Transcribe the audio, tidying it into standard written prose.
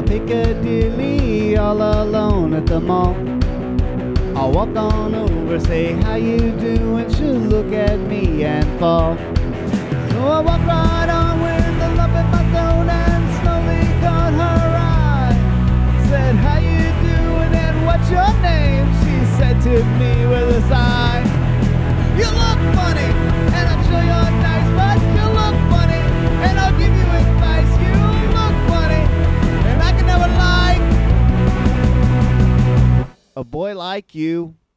Piccadilly all alone at the mall. I'll walk on over, say how you doing. She'll look at me and fall. So I walked right on with the lump in my throat and slowly caught her eye. Said, how you doing and what's your name? She said to me with a sigh, you look funny and I'm sure you're nice, but you look funny and I'll give you advice. You look funny and I can never like a boy like you.